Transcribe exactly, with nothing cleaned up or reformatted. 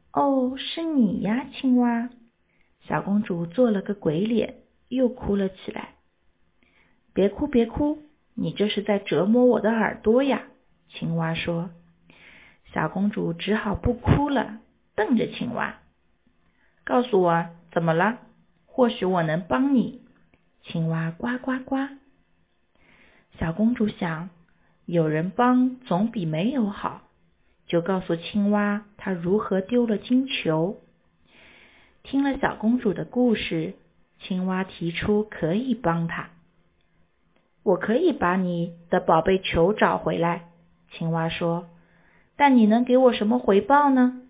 哦，是你呀，青蛙。小公主做了个鬼脸，又哭了起来。别哭别哭，你这是在折磨我的耳朵呀，青蛙说。小公主只好不哭了，瞪着青蛙。告诉我怎么了，或许我能帮你。青蛙呱呱呱。小公主想，有人帮总比没有好，就告诉青蛙她如何丢了金球。听了小公主的故事，青蛙提出可以帮她。我可以把你的宝贝球找回来，青蛙说，但你能给我什么回报呢？